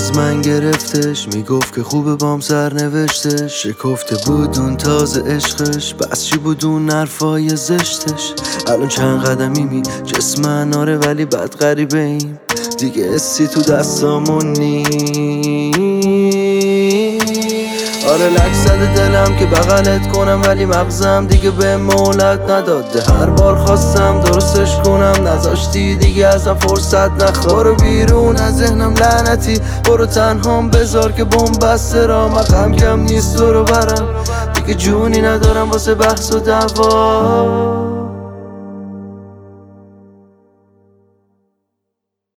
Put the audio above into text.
از من گرفتش، میگفت که خوبه بام سرنوشتش. شکفته بود اون تازه عشقش، بس چی بود اون حرفای زشتش. الان چند قدمی جسم آره ولی بد غریبه ایم دیگه، حسی تو دستامون نیست. آره لک زده دلم که بغلت کنم ولی مغزم دیگه به مولت نداده. هر بار خواستم درستش کنم نذاشتی دیگه، ازم فرصت نخواه. برو بیرون از ذهنم لعنتی، برو تنهام بذار که بمبسته را مقام کم نیست تو رو برم دیگه، جونی ندارم واسه بحث و دعوا.